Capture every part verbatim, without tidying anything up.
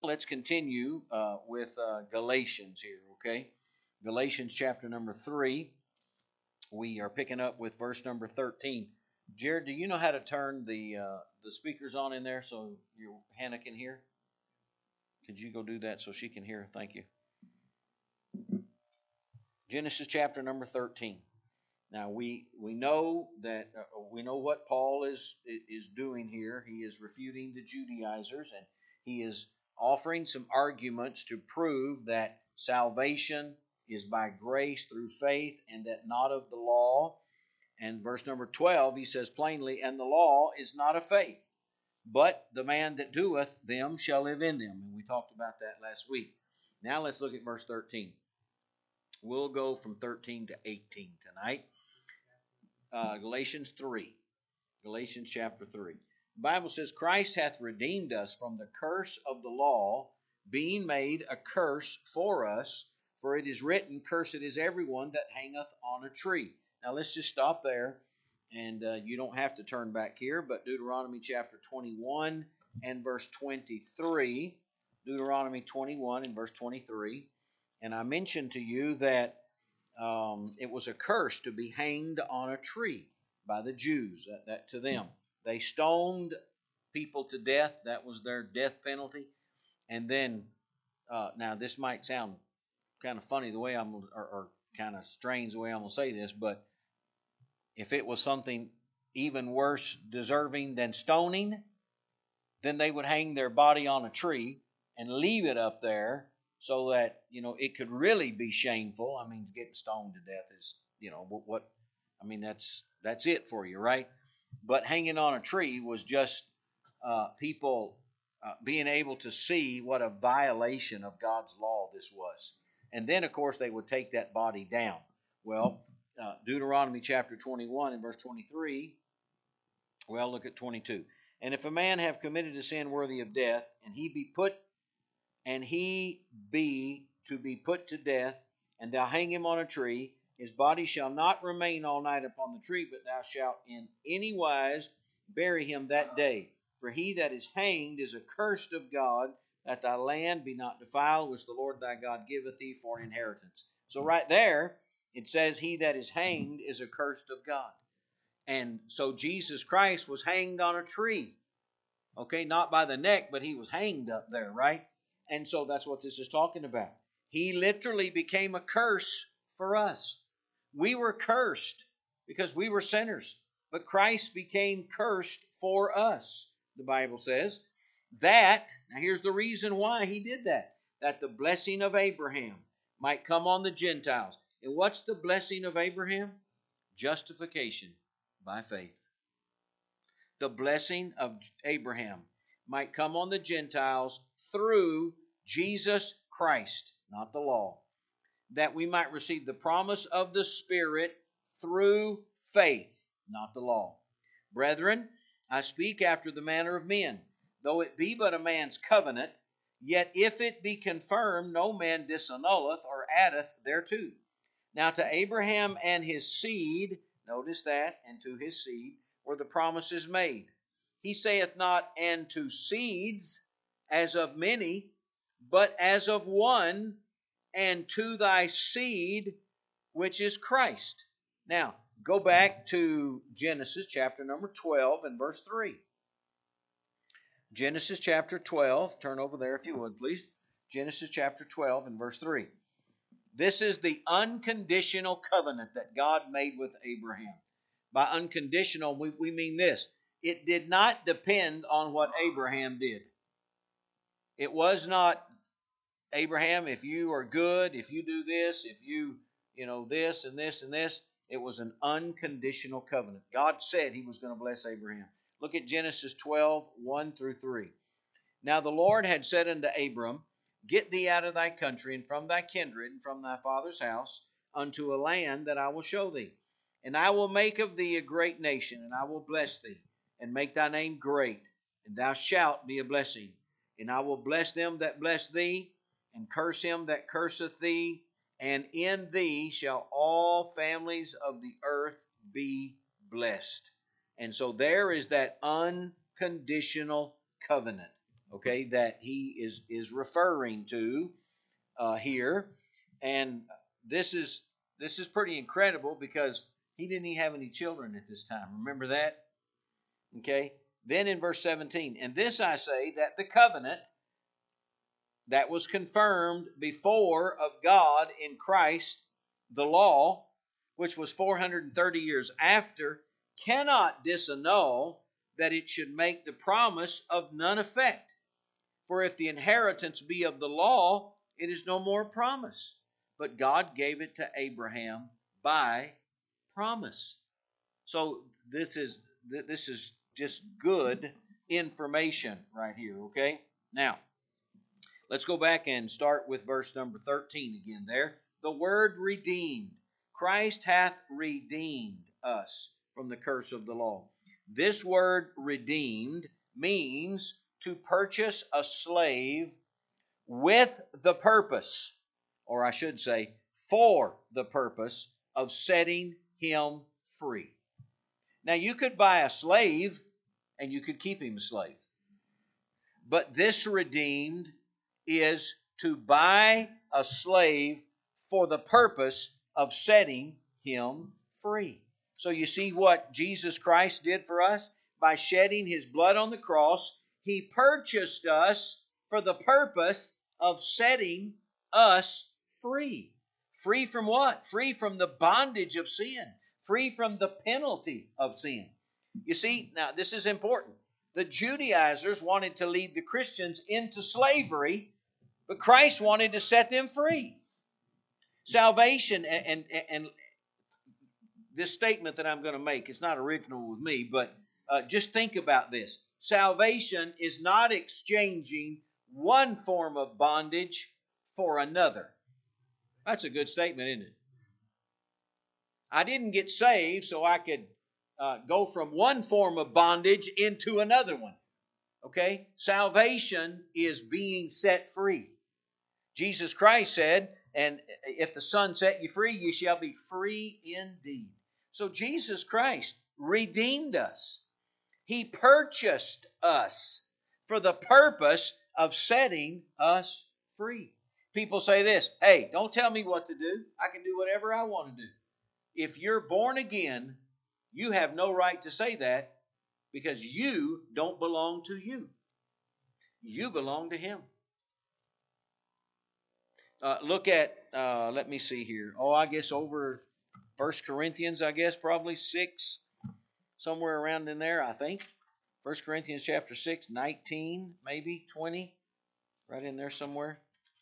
Let's continue uh, with uh, Galatians here, okay? Galatians chapter number three. We are picking up with verse number thirteen. Jared, do you know how to turn the uh, the speakers on in there so your Hannah can hear? Could you go do that so she can hear? Thank you. Genesis chapter number thirteen. Now we we know that uh, we know what Paul is is doing here. He is refuting the Judaizers, and he is offering some arguments to prove that salvation is by grace through faith and that not of the law. And verse number twelve, he says plainly, and the law is not of faith, but the man that doeth them shall live in them. And we talked about that last week. Now let's look at verse thirteen. We'll go from thirteen to eighteen tonight. Uh, Galatians three. Galatians chapter three. The Bible says, Christ hath redeemed us from the curse of the law, being made a curse for us, for it is written, Cursed is everyone that hangeth on a tree. Now let's just stop there, and uh, you don't have to turn back here, but Deuteronomy chapter twenty-one and verse twenty-three. Deuteronomy twenty-one and verse twenty-three. And I mentioned to you that um, it was a curse to be hanged on a tree by the Jews, that, that to them. They stoned people to death. That was their death penalty. And then, uh, now this might sound kind of funny the way I'm, or, or kind of strange the way I'm going to say this, but if it was something even worse deserving than stoning, then they would hang their body on a tree and leave it up there so that, you know, it could really be shameful. I mean, getting stoned to death is, you know, what, what I mean, that's that's it for you, right? But hanging on a tree was just uh, people uh, being able to see what a violation of God's law this was. And then, of course, they would take that body down. Well, uh, Deuteronomy chapter twenty-one and verse twenty-three, well, look at twenty-two. And if a man have committed a sin worthy of death, and he be put, and he be to be put to death, and thou hang him on a tree, his body shall not remain all night upon the tree, but thou shalt in any wise bury him that day. For he that is hanged is accursed of God, that thy land be not defiled, which the Lord thy God giveth thee for an inheritance. So right there, it says he that is hanged is accursed of God. And so Jesus Christ was hanged on a tree. Okay, not by the neck, but he was hanged up there, right? And so that's what this is talking about. He literally became a curse for us. We were cursed because we were sinners, but Christ became cursed for us, the Bible says. That, now here's the reason why he did that, that the blessing of Abraham might come on the Gentiles. And what's the blessing of Abraham? Justification by faith. The blessing of Abraham might come on the Gentiles through Jesus Christ, not the law, that we might receive the promise of the Spirit through faith, not the law. Brethren, I speak after the manner of men. Though it be but a man's covenant, yet if it be confirmed, no man disannulleth or addeth thereto. Now to Abraham and his seed, notice that, and to his seed, were the promises made. He saith not, and to seeds, as of many, but as of one, and to thy seed, which is Christ. Now, go back to Genesis chapter number twelve and verse three. Genesis chapter twelve, turn over there if you would, please. Genesis chapter twelve and verse three. This is the unconditional covenant that God made with Abraham. By unconditional, we, we mean this. It did not depend on what Abraham did. It was not, Abraham, if you are good, if you do this, if you, you know, this and this and this, it was an unconditional covenant. God said he was going to bless Abraham. Look at Genesis twelve, one through three. Now the Lord had said unto Abram, Get thee out of thy country, and from thy kindred, and from thy father's house, unto a land that I will show thee. And I will make of thee a great nation, and I will bless thee, and make thy name great, and thou shalt be a blessing. And I will bless them that bless thee, and curse him that curseth thee, and in thee shall all families of the earth be blessed. And so there is that unconditional covenant. okay, that he is, is referring to uh, here. And this is this is pretty incredible because he didn't even have any children at this time. Remember that? Okay. Then in verse seventeen, and this I say, that the covenant that was confirmed before of God in Christ, the law, which was four hundred thirty years after, cannot disannul that it should make the promise of none effect. For if the inheritance be of the law, it is no more promise. But God gave it to Abraham by promise. So this is this is just good information right here, okay? Now, let's go back and start with verse number thirteen again there. The word redeemed. Christ hath redeemed us from the curse of the law. This word redeemed means to purchase a slave with the purpose, or I should say, for the purpose of setting him free. Now, you could buy a slave and you could keep him a slave. But this redeemed is to buy a slave for the purpose of setting him free. So you see what Jesus Christ did for us? By shedding his blood on the cross, he purchased us for the purpose of setting us free. Free from what? Free from the bondage of sin. Free from the penalty of sin. You see, now this is important. The Judaizers wanted to lead the Christians into slavery, but Christ wanted to set them free. Salvation, and, and, and this statement that I'm going to make, it's not original with me, but uh, just think about this. Salvation is not exchanging one form of bondage for another. That's a good statement, isn't it? I didn't get saved so I could uh, go from one form of bondage into another one. Okay? Salvation is being set free. Jesus Christ said, and if the Son set you free, you shall be free indeed. So Jesus Christ redeemed us. He purchased us for the purpose of setting us free. People say this, hey, don't tell me what to do. I can do whatever I want to do. If you're born again, you have no right to say that because you don't belong to you. You belong to Him. Uh, look at, uh, let me see here. Oh, I guess over First Corinthians, I guess, probably six, somewhere around in there, I think. First Corinthians chapter six, nineteen, maybe twenty, right in there somewhere.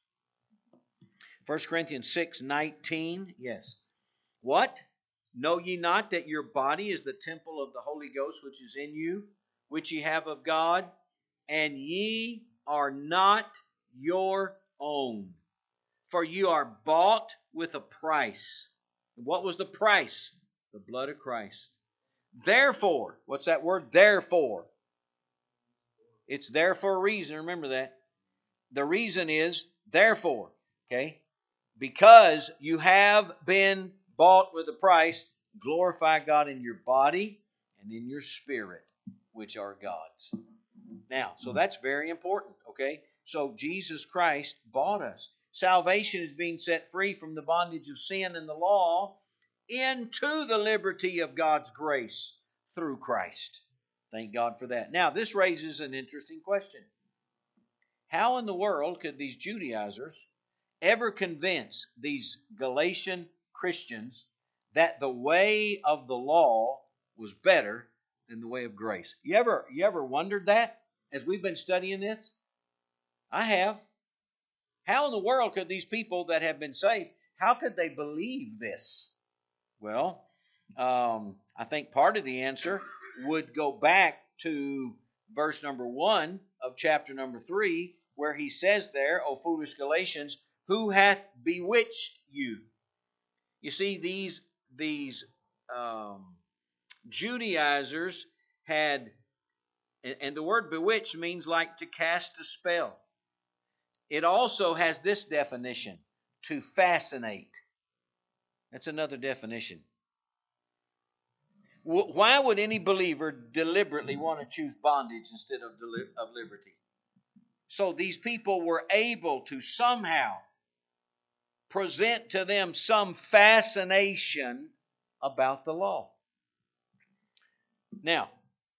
First Corinthians six, nineteen, yes. What? Know ye not that your body is the temple of the Holy Ghost which is in you, which ye have of God, and ye are not your own? For you are bought with a price. What was the price? The blood of Christ. Therefore, what's that word? Therefore. It's there for a reason. Remember that. The reason is therefore. Okay? Because you have been bought with a price, glorify God in your body and in your spirit, which are God's. Now, so that's very important. Okay? So Jesus Christ bought us. Salvation is being set free from the bondage of sin and the law into the liberty of God's grace through Christ. Thank God for that. Now, this raises an interesting question. How in the world could these Judaizers ever convince these Galatian Christians that the way of the law was better than the way of grace? You ever, you ever wondered that as we've been studying this? I have. How in the world could these people that have been saved, how could they believe this? Well, um, I think part of the answer would go back to verse number one of chapter number three, where he says there, O foolish Galatians, who hath bewitched you? You see, these, these um, Judaizers had, and, and the word bewitched means like to cast a spell. It also has this definition, to fascinate. That's another definition. Why would any believer deliberately want to choose bondage instead of, of liberty? So these people were able to somehow present to them some fascination about the law. Now,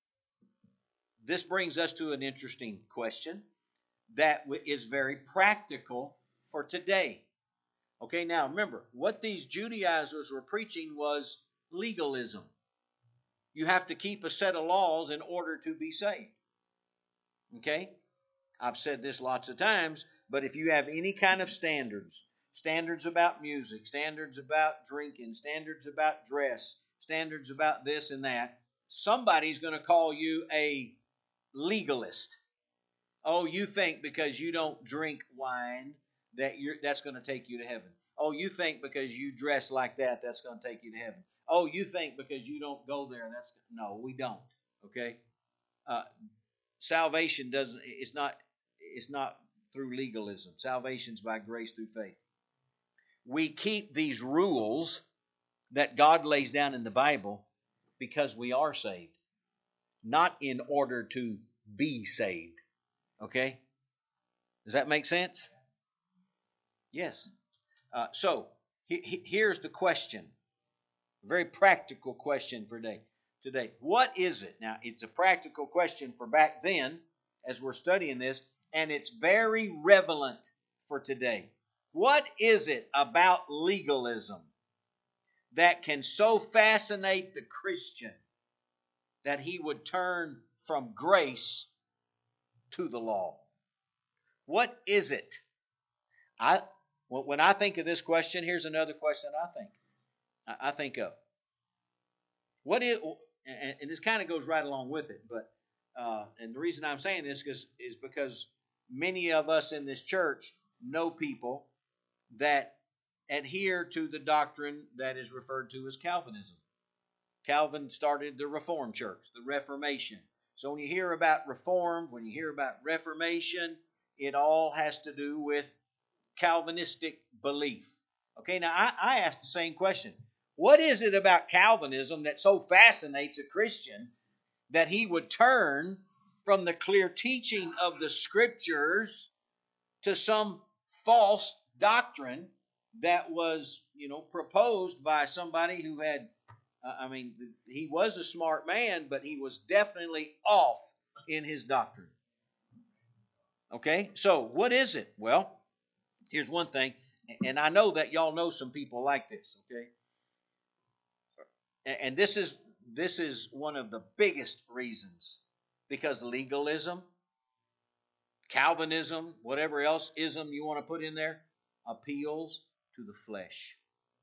this brings us to an interesting question that is very practical for today. Okay, now remember, what these Judaizers were preaching was legalism. You have to keep a set of laws in order to be saved. Okay? I've said this lots of times, but if you have any kind of standards, standards about music, standards about drinking, standards about dress, standards about this and that, somebody's going to call you a legalist. Oh, you think because you don't drink wine that you're that's going to take you to heaven. Oh, you think because you dress like that, that's going to take you to heaven. Oh, you think because you don't go there, that's no, we don't. Okay, uh, salvation doesn't. It's not. It's not through legalism. Salvation's by grace through faith. We keep these rules that God lays down in the Bible because we are saved, not in order to be saved. Okay? Does that make sense? Yes. Uh, so, he, he, here's the question. A very practical question for today. Today, what is it? Now, it's a practical question for back then as we're studying this, and it's very relevant for today. What is it about legalism that can so fascinate the Christian that he would turn from grace to the law? What is it? I when I think of this question, here's another question I think I think of. What is, and this kind of goes right along with it, but uh, and the reason I'm saying this is, is because many of us in this church know people that adhere to the doctrine that is referred to as Calvinism. Calvin started the Reformed Church, the Reformation. So when you hear about Reform, when you hear about Reformation, it all has to do with Calvinistic belief. Okay, now I, I ask the same question. What is it about Calvinism that so fascinates a Christian that he would turn from the clear teaching of the Scriptures to some false doctrine that was, you know, proposed by somebody who had, uh, I mean, he was a smart man, but he was definitely off in his doctrine. Okay, so what is it? Well, here's one thing, and I know that y'all know some people like this, okay? And this is this is one of the biggest reasons, because legalism, Calvinism, whatever else ism you want to put in there, appeals to the flesh.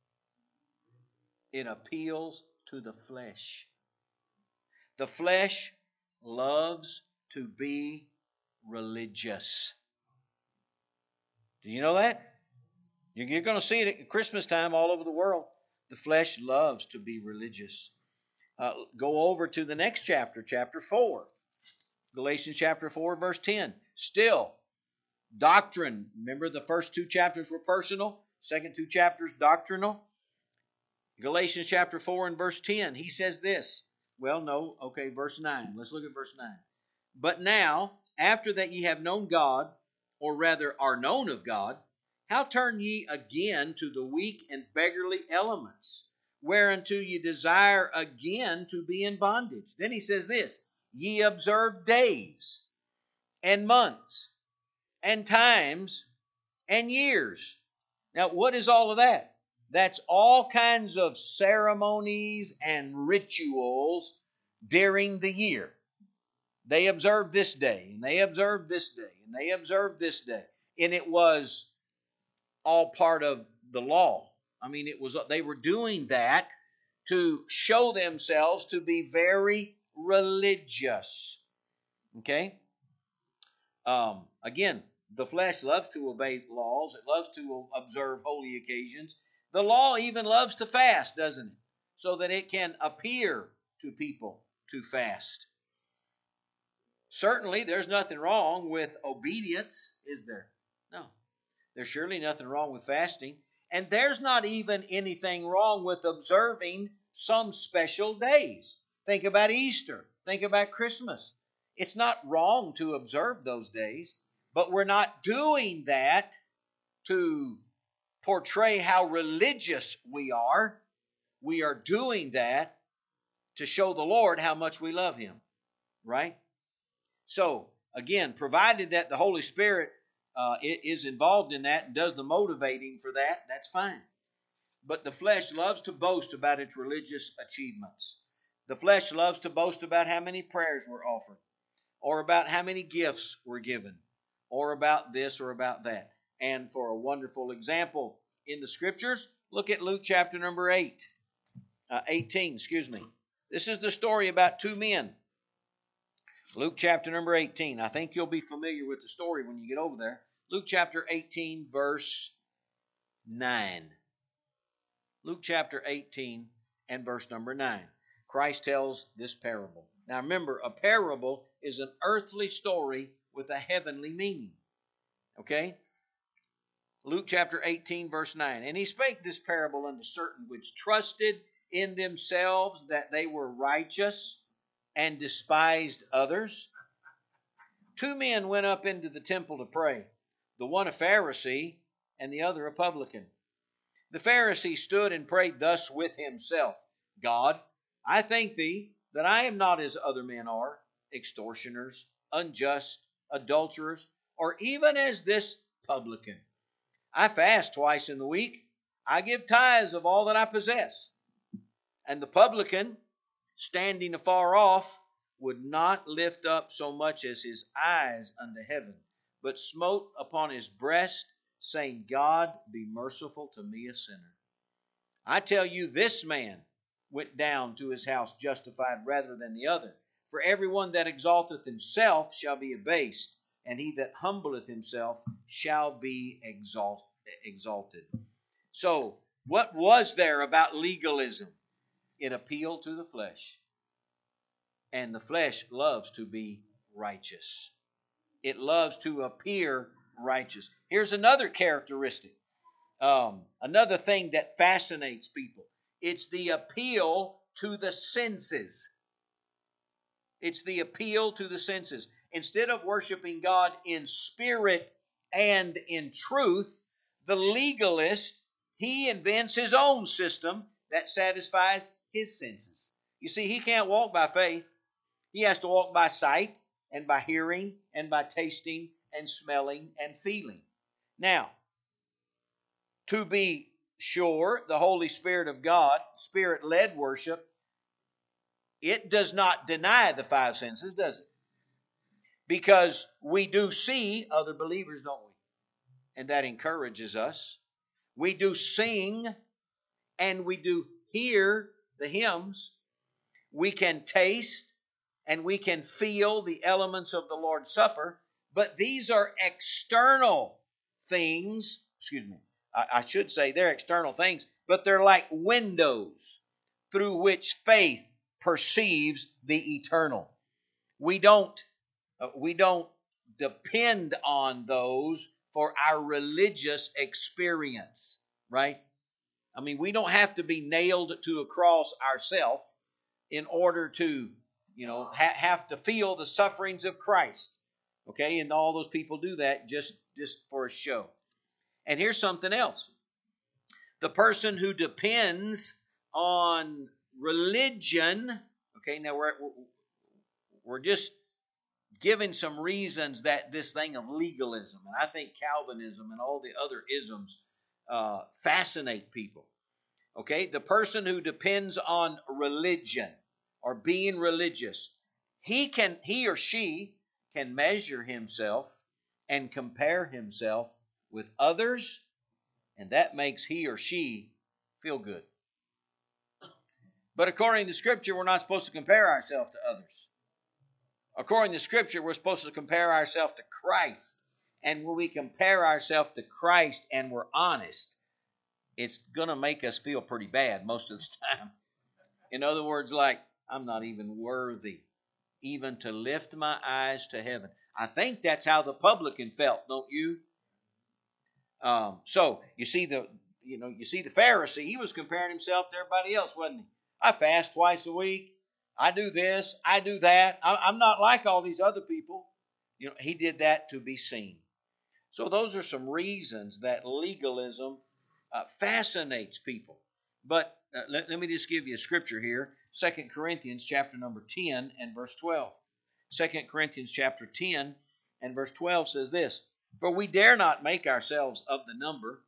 It appeals to the flesh. The flesh loves to be religious. Do you know that? You're going to see it at Christmas time all over the world. The flesh loves to be religious. Uh, go over to the next chapter, chapter four. Galatians chapter four, verse ten. Still, doctrine. Remember the first two chapters were personal, second two chapters doctrinal. Galatians chapter four and verse ten, he says this. Well, no, okay, verse nine. Let's look at verse nine. But now, after that ye have known God, or rather are known of God, how turn ye again to the weak and beggarly elements, whereunto ye desire again to be in bondage? Then he says this, ye observe days and months and times and years. Now, what is all of that? That's all kinds of ceremonies and rituals during the year. They observed this day, and they observed this day, and they observed this day. And it was all part of the law. I mean, it was they were doing that to show themselves to be very religious. Okay? Um, again, the flesh loves to obey laws. It loves to observe holy occasions. The law even loves to fast, doesn't it? So that it can appear to people to fast. Certainly, there's nothing wrong with obedience, is there? No. There's surely nothing wrong with fasting. And there's not even anything wrong with observing some special days. Think about Easter. Think about Christmas. It's not wrong to observe those days, But we're not doing that to portray how religious we are. We are doing that to show the Lord how much we love Him. Right? So, again, provided that the Holy Spirit uh, is involved in that and does the motivating for that, that's fine. But the flesh loves to boast about its religious achievements. The flesh loves to boast about how many prayers were offered, or about how many gifts were given, or about this or about that. And for a wonderful example in the Scriptures, look at Luke chapter number eight, uh, eighteen, excuse me. This is the story about two men. Luke chapter number eighteen. I think you'll be familiar with the story when you get over there. Luke chapter eighteen, verse nine. Luke chapter eighteen and verse number nine. Christ tells this parable. Now remember, a parable is an earthly story with a heavenly meaning. Okay? Luke chapter eighteen, verse nine. And he spake this parable unto certain which trusted in themselves that they were righteous and despised others. Two men went up into the temple to pray, the one a Pharisee and the other a publican. The Pharisee stood and prayed thus with himself, God, I thank thee that I am not as other men are, extortioners, unjust, adulterers, or even as this publican. I fast twice in the week. I give tithes of all that I possess. And the publican, standing afar off, would not lift up so much as his eyes unto heaven, but smote upon his breast, saying, God, be merciful to me a sinner. I tell you, this man went down to his house justified rather than the other. For everyone that exalteth himself shall be abased, and he that humbleth himself shall be exalt, exalted. So, what was there about legalism? It appealed to the flesh. And the flesh loves to be righteous. It loves to appear righteous. Here's another characteristic. Um, another thing that fascinates people. It's the appeal to the senses. It's the appeal to the senses. Instead of worshiping God in spirit and in truth, the legalist, he invents his own system that satisfies his senses. You see, he can't walk by faith. He has to walk by sight and by hearing and by tasting and smelling and feeling. Now, to be sure, the Holy Spirit of God, Spirit-led worship, it does not deny the five senses, does it? Because we do see other believers, don't we? And that encourages us. We do sing and we do hear the hymns. We can taste and we can feel the elements of the Lord's Supper. But these are external things. Excuse me. I, I should say they're external things, but they're like windows through which faith perceives the eternal. We don't, uh, we don't depend on those for our religious experience, right? I mean, we don't have to be nailed to a cross ourselves in order to, you know, ha- have to feel the sufferings of Christ. Okay, and all those people do that just, just for a show. And here's something else. The person who depends on religion, okay, now we're, we're just giving some reasons that this thing of legalism, and I think Calvinism and all the other isms uh, fascinate people. Okay, the person who depends on religion or being religious, he can, he or she can measure himself and compare himself with others, and that makes he or she feel good. But according to Scripture, we're not supposed to compare ourselves to others. According to Scripture, we're supposed to compare ourselves to Christ. And when we compare ourselves to Christ and we're honest, it's going to make us feel pretty bad most of the time. In other words, like, I'm not even worthy even to lift my eyes to heaven. I think that's how the publican felt, don't you? Um, so you see the, you know, you see the Pharisee. He was comparing himself to everybody else, wasn't he? I fast twice a week. I do this. I do that. I, I'm not like all these other people. You know, he did that to be seen. So those are some reasons that legalism uh, fascinates people. But uh, let, let me just give you a scripture here. Second Corinthians chapter number ten and verse twelve. Second Corinthians chapter ten and verse twelve says this, "For we dare not make ourselves of the number,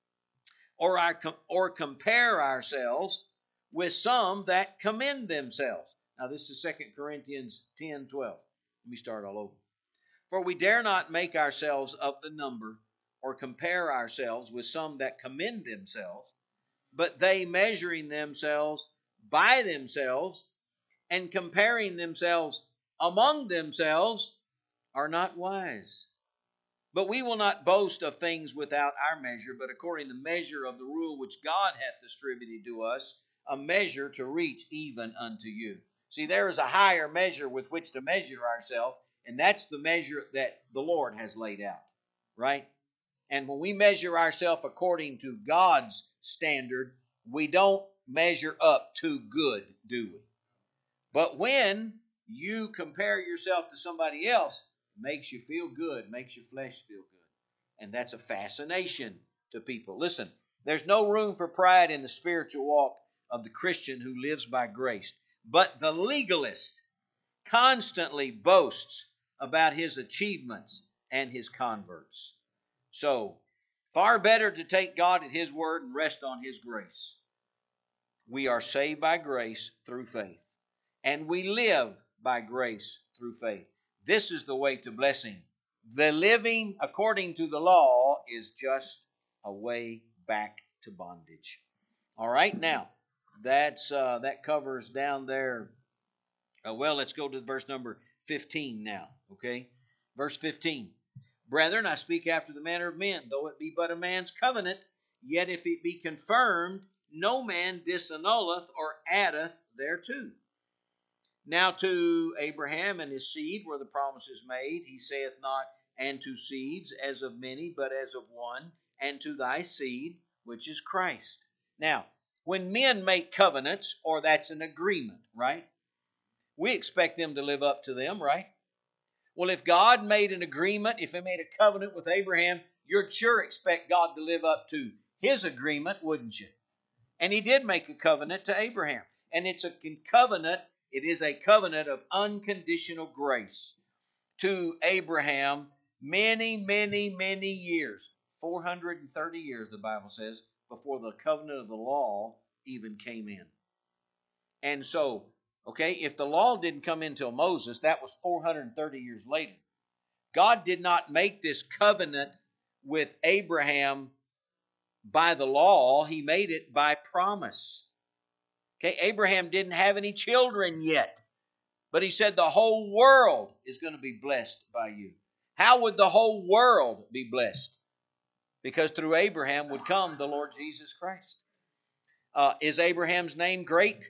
or, our, or compare ourselves with some that commend themselves." Now this is Second Corinthians ten twelve. Let me start all over. "For we dare not make ourselves of the number, or compare ourselves with some that commend themselves, but they measuring themselves by themselves, and comparing themselves among themselves, are not wise. But we will not boast of things without our measure, but according to the measure of the rule which God hath distributed to us, a measure to reach even unto you." See, there is a higher measure with which to measure ourselves, and that's the measure that the Lord has laid out, right? And when we measure ourselves according to God's standard, we don't measure up too good, do we? But when you compare yourself to somebody else, it makes you feel good, makes your flesh feel good. And that's a fascination to people. Listen, there's no room for pride in the spiritual walk of the Christian who lives by grace. But the legalist constantly boasts about his achievements and his converts. So, far better to take God at His word and rest on His grace. We are saved by grace through faith, and we live by grace through faith. This is the way to blessing. The living according to the law is just a way back to bondage. All right, now, that's uh, that covers down there. Uh, well, let's go to verse number fifteen now, okay? Verse fifteen. "Brethren, I speak after the manner of men, though it be but a man's covenant, yet if it be confirmed, no man disannulleth or addeth thereto. Now to Abraham and his seed were the promises made. He saith not, and to seeds as of many, but as of one, and to thy seed, which is Christ." Now, when men make covenants, or that's an agreement, right? We expect them to live up to them, right? Well, if God made an agreement, if He made a covenant with Abraham, you'd sure expect God to live up to His agreement, wouldn't you? And He did make a covenant to Abraham. And it's a covenant, it is a covenant of unconditional grace to Abraham many, many, many years. four hundred thirty years, the Bible says, before the covenant of the law even came in. And so, okay, if the law didn't come in until Moses, that was four hundred thirty years later. God did not make this covenant with Abraham by the law. He made it by promise. Okay, Abraham didn't have any children yet, but he said the whole world is going to be blessed by you. How would the whole world be blessed? Because through Abraham would come the Lord Jesus Christ. Uh, is Abraham's name great?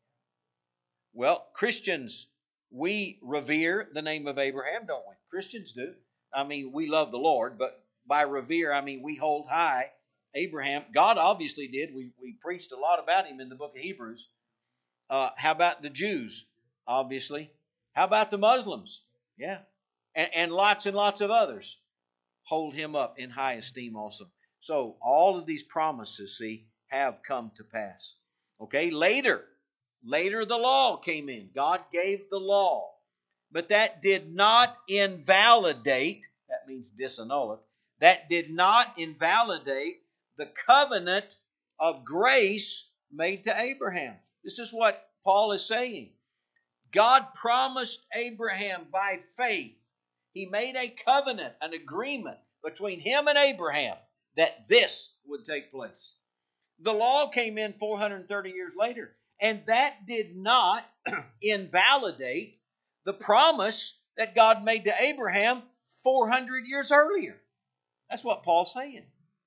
Well, Christians, we revere the name of Abraham, don't we? Christians do. I mean, we love the Lord, but by revere, I mean we hold high Abraham. God obviously did. We, we preached a lot about him in the book of Hebrews. Uh, how about the Jews? Obviously. How about the Muslims? Yeah. And, and lots and lots of others hold him up in high esteem also. So all of these promises, see, have come to pass. Okay, later, later the law came in. God gave the law. But that did not invalidate, that means disannul it, that did not invalidate the covenant of grace made to Abraham. This is what Paul is saying. God promised Abraham by faith. He made a covenant, an agreement between him and Abraham that this would take place. The law came in four hundred thirty years later, and that did not invalidate the promise that God made to Abraham four hundred years earlier. That's what Paul's saying.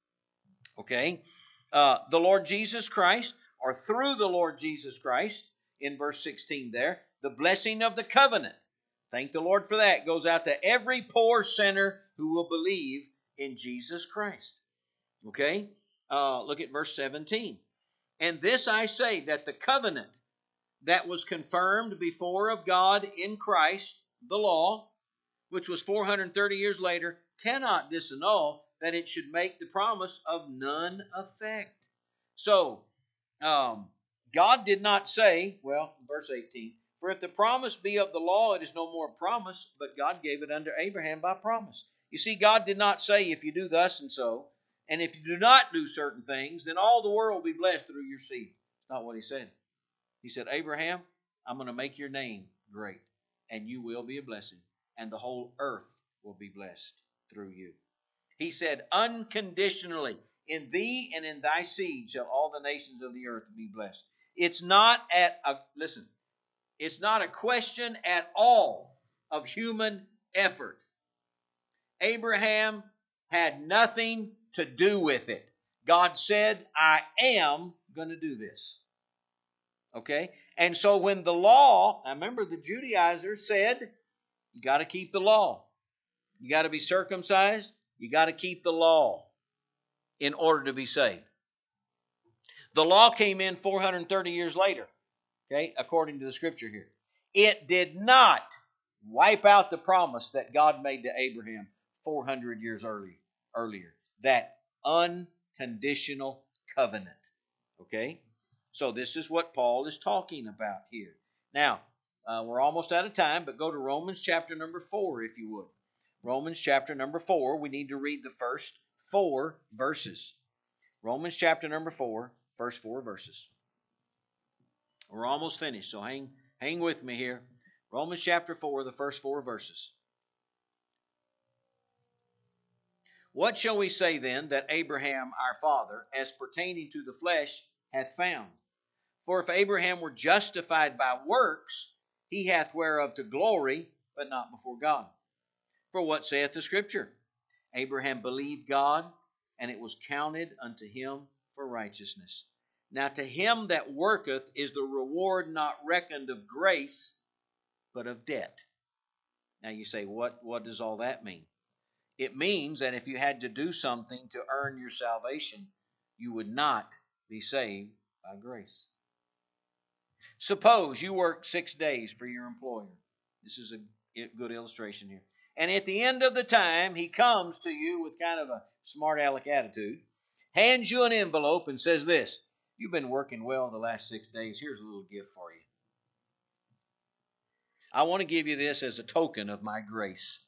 Okay? Uh, the Lord Jesus Christ, or through the Lord Jesus Christ, in verse sixteen there, the blessing of the covenant. Thank the Lord for that. It goes out to every poor sinner who will believe in Jesus Christ. Okay? Uh, look at verse seventeen. And this I say, that the covenant that was confirmed before of God in Christ, the law, which was four hundred thirty years later, cannot disannul, that it should make the promise of none effect. So, um, God did not say, well, verse eighteen, for if the promise be of the law, it is no more a promise, but God gave it unto Abraham by promise. You see, God did not say, if you do thus and so, and if you do not do certain things, then all the world will be blessed through your seed. That's not what he said. He said, Abraham, I'm going to make your name great, and you will be a blessing, and the whole earth will be blessed through you. He said, unconditionally, in thee and in thy seed shall all the nations of the earth be blessed. It's not at a, listen, it's not a question at all of human effort. Abraham had nothing to do with it. God said, I am going to do this. Okay? And so when the law, I remember the Judaizers said, you got to keep the law. You got to be circumcised. You got to keep the law in order to be saved. The law came in four hundred thirty years later, okay, according to the scripture here. It did not wipe out the promise that God made to Abraham four hundred years early, earlier. That unconditional covenant. Okay? So this is what Paul is talking about here. Now, uh, we're almost out of time, but go to Romans chapter number four, if you would. Romans chapter number four, we need to read the first four verses. Romans chapter number four, first four verses. We're almost finished, so hang, hang with me here. Romans chapter four, the first four verses. What shall we say then that Abraham our father, as pertaining to the flesh, hath found? For if Abraham were justified by works, he hath whereof to glory, but not before God. For what saith the Scripture? Abraham believed God, and it was counted unto him for righteousness. Now to him that worketh is the reward not reckoned of grace, but of debt. Now you say, what, what does all that mean? It means that if you had to do something to earn your salvation, you would not be saved by grace. Suppose you work six days for your employer. This is a good illustration here. And at the end of the time, he comes to you with kind of a smart aleck attitude, hands you an envelope and says this, you've been working well the last six days. Here's a little gift for you. I want to give you this as a token of my grace.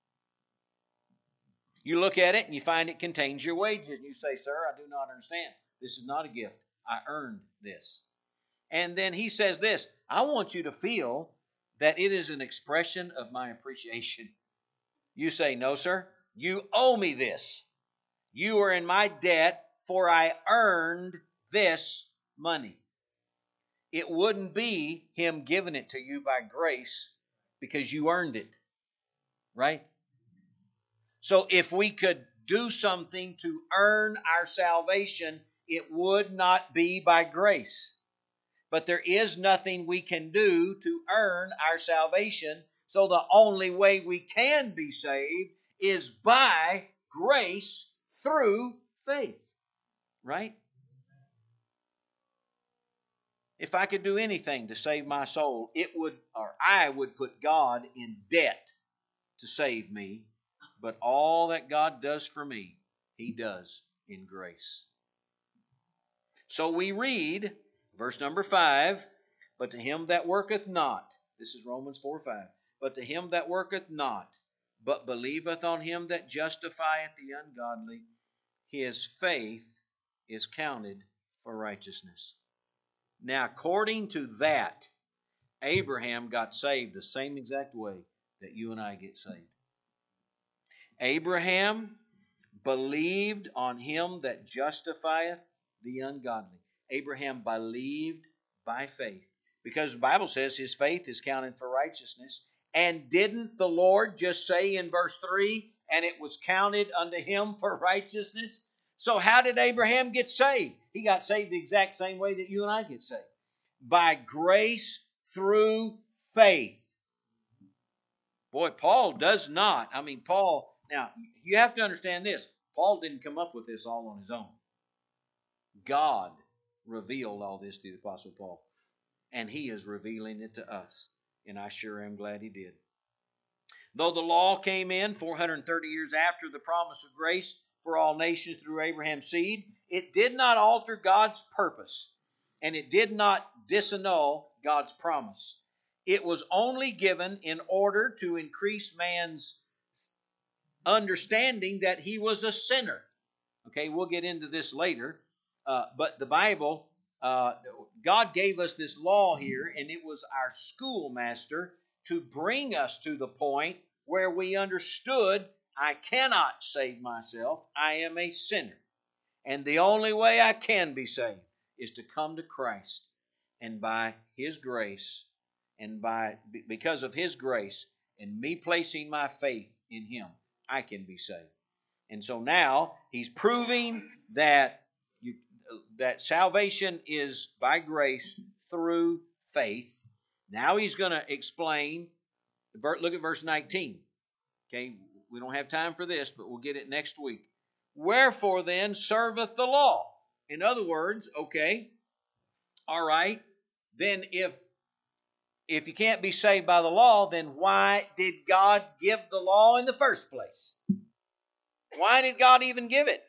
You look at it and you find it contains your wages. And you say, sir, I do not understand. This is not a gift. I earned this. And then he says this, I want you to feel that it is an expression of my appreciation. You say, no, sir, you owe me this. You are in my debt, for I earned this money. It wouldn't be him giving it to you by grace because you earned it. Right? So if we could do something to earn our salvation, it would not be by grace. But there is nothing we can do to earn our salvation. So the only way we can be saved is by grace through faith. Right? If I could do anything to save my soul, it would, or I would put God in debt to save me. But all that God does for me, He does in grace. So we read, verse number five, but to him that worketh not, this is Romans four five, but to him that worketh not, but believeth on him that justifieth the ungodly, his faith is counted for righteousness. Now, according to that, Abraham got saved the same exact way that you and I get saved. Abraham believed on him that justifieth the ungodly. Abraham believed by faith. Because the Bible says his faith is counted for righteousness. And didn't the Lord just say in verse three, and it was counted unto him for righteousness? So how did Abraham get saved? He got saved the exact same way that you and I get saved. By grace through faith. Boy, Paul does not. I mean, Paul... Now, you have to understand this. Paul didn't come up with this all on his own. God revealed all this to the Apostle Paul. And he is revealing it to us. And I sure am glad he did. Though the law came in four hundred thirty years after the promise of grace for all nations through Abraham's seed, it did not alter God's purpose, and it did not disannul God's promise. It was only given in order to increase man's understanding that he was a sinner. Okay, we'll get into this later, uh, but the Bible, uh, God gave us this law here, and it was our schoolmaster to bring us to the point where we understood, I cannot save myself. I am a sinner. And the only way I can be saved is to come to Christ. And by His grace, and by because of His grace, and me placing my faith in Him, I can be saved. And so now He's proving that you, that salvation is by grace through faith. Now He's going to explain. Look at verse nineteen. Okay, we don't have time for this, but we'll get it next week. Wherefore then serveth the law? In other words, okay, all right, then if if you can't be saved by the law, then why did God give the law in the first place? Why did God even give it?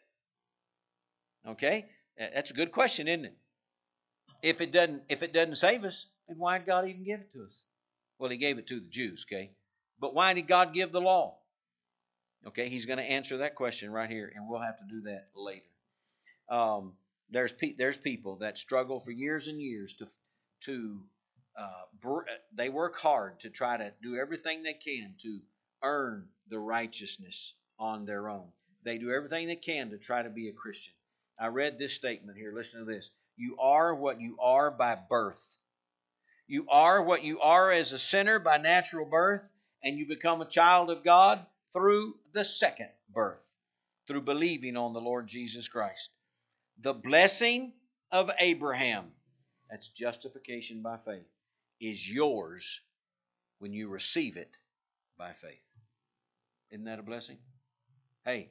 Okay, that's a good question, isn't it? If it doesn't, if it doesn't save us, then why did God even give it to us? Well, He gave it to the Jews, okay? But why did God give the law? Okay, He's going to answer that question right here, and we'll have to do that later. Um, there's pe- there's people that struggle for years and years to to uh, br- they work hard to try to do everything they can to earn the righteousness on their own. They do everything they can to try to be a Christian. I read this statement here. Listen to this. You are what you are by birth. You are what you are as a sinner by natural birth, and you become a child of God through the second birth, through believing on the Lord Jesus Christ. The blessing of Abraham, that's justification by faith, is yours when you receive it by faith. Isn't that a blessing? Hey,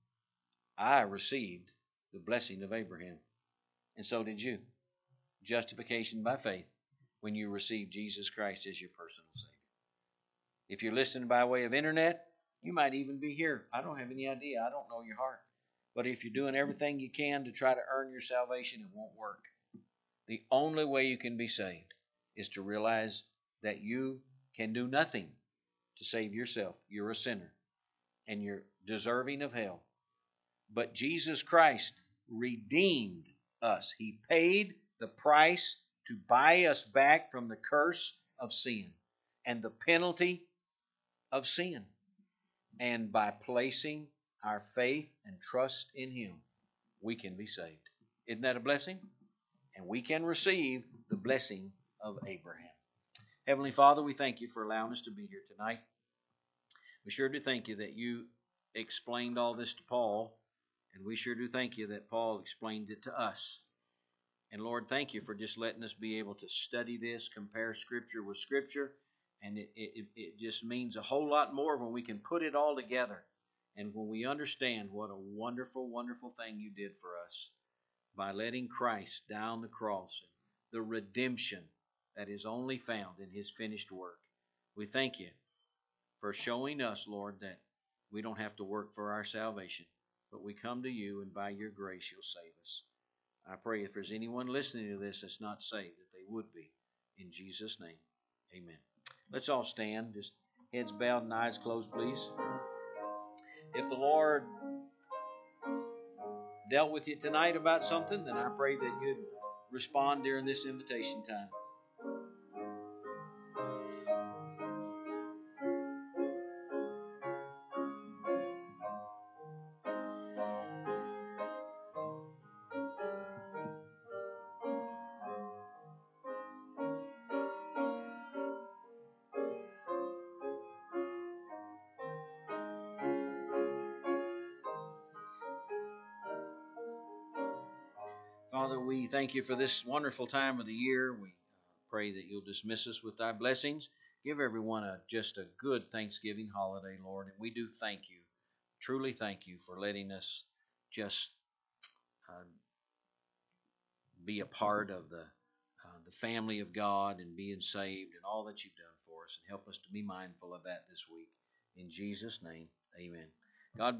I received the blessing of Abraham, and so did you. Justification by faith when you receive Jesus Christ as your personal Savior. If you're listening by way of internet, you might even be here. I don't have any idea. I don't know your heart. But if you're doing everything you can to try to earn your salvation, it won't work. The only way you can be saved is to realize that you can do nothing to save yourself. You're a sinner, and you're deserving of hell. But Jesus Christ redeemed us. He paid the price to buy us back from the curse of sin and the penalty of sin. And by placing our faith and trust in Him, we can be saved. Isn't that a blessing? And we can receive the blessing of Abraham. Heavenly Father, we thank You for allowing us to be here tonight. We sure do thank You that You explained all this to Paul, and we sure do thank You that Paul explained it to us. And Lord, thank You for just letting us be able to study this, compare Scripture with Scripture, and it, it, it just means a whole lot more when we can put it all together and when we understand what a wonderful, wonderful thing You did for us by letting Christ down the cross, and the redemption that is only found in His finished work. We thank You for showing us, Lord, that we don't have to work for our salvation, but we come to You, and by Your grace You'll save us. I pray if there's anyone listening to this that's not saved, that they would be. In Jesus' name, amen. Let's all stand, just heads bowed and eyes closed, please. If the Lord dealt with you tonight about something, then I pray that you'd respond during this invitation time. Father, we thank You for this wonderful time of the year. We pray that You'll dismiss us with Thy blessings. Give everyone a just a good Thanksgiving holiday, Lord. And we do thank You, truly thank You for letting us just uh, be a part of the uh, the family of God and being saved and all that You've done for us. And help us to be mindful of that this week. In Jesus' name, amen. God